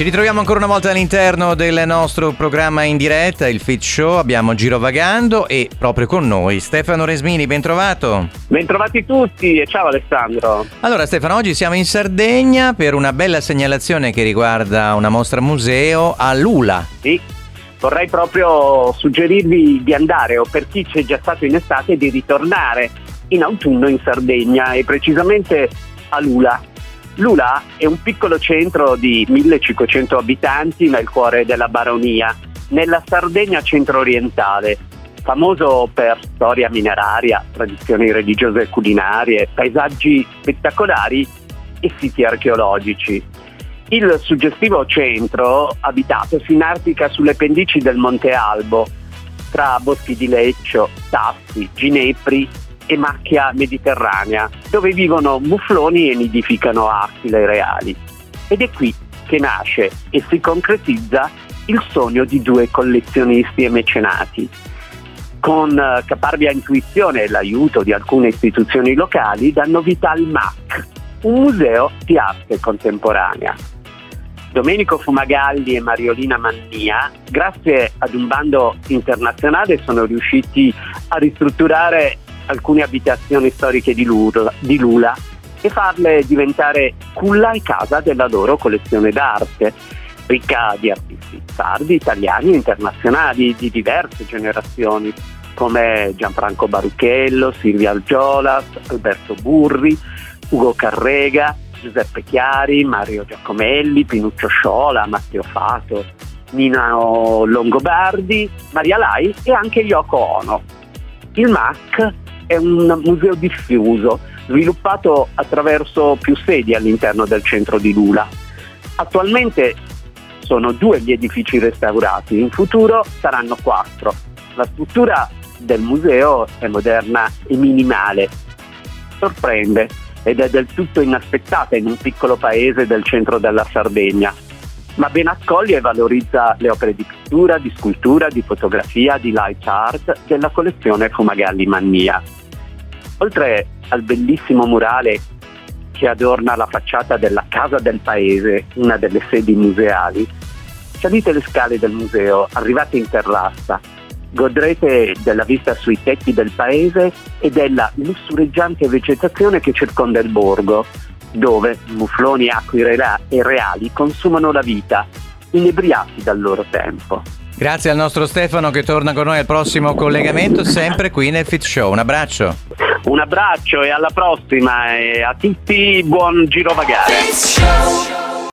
Ci ritroviamo ancora una volta all'interno del nostro programma in diretta, il Fit Show. Abbiamo Girovagando e proprio con noi Stefano Resmini, ben trovato. Bentrovati tutti e ciao Alessandro. Allora Stefano, oggi siamo in Sardegna per una bella segnalazione che riguarda una mostra museo a Lula. Sì, vorrei proprio suggerirvi di andare, o per chi c'è già stato in estate, di ritornare in autunno in Sardegna e precisamente a Lula. Lula è un piccolo centro di 1500 abitanti nel cuore della Baronia, nella Sardegna centro-orientale, famoso per storia mineraria, tradizioni religiose e culinarie, paesaggi spettacolari e siti archeologici. Il suggestivo centro abitato si innartica sulle pendici del Monte Albo, tra boschi di leccio, tassi, ginepri e macchia mediterranea, dove vivono mufloni e nidificano aquile reali. Ed è qui che nasce e si concretizza il sogno di due collezionisti e mecenati. Con caparbia intuizione e l'aiuto di alcune istituzioni locali danno vita al MAC, un museo di arte contemporanea. Domenico Fumagalli e Mariolina Mannia, grazie ad un bando internazionale, sono riusciti a ristrutturare alcune abitazioni storiche di Lula e farle diventare culla e casa della loro collezione d'arte, ricca di artisti sardi, italiani e internazionali di diverse generazioni, come Gianfranco Baruchello, Silvia Algiolas, Alberto Burri, Ugo Carrega, Giuseppe Chiari, Mario Giacomelli, Pinuccio Sciola, Matteo Fato, Nino Longobardi, Maria Lai e anche Yoko Ono. Il MAC è un museo diffuso, sviluppato attraverso più sedi all'interno del centro di Lula. Attualmente sono 2 gli edifici restaurati, in futuro saranno 4. La struttura del museo è moderna e minimale, sorprende ed è del tutto inaspettata in un piccolo paese del centro della Sardegna, ma ben accoglie e valorizza le opere di pittura, di scultura, di fotografia, di light art della collezione Fumagalli Mannia. Oltre al bellissimo murale che adorna la facciata della Casa del Paese, una delle sedi museali, salite le scale del museo, arrivate in terrazza, godrete della vista sui tetti del paese e della lussureggiante vegetazione che circonda il borgo, dove mufloni, acque e reali consumano la vita, inebriati dal loro tempo. Grazie al nostro Stefano che torna con noi al prossimo collegamento, sempre qui nel Fit Show. Un abbraccio. Un abbraccio e alla prossima, e a tutti buon girovagare.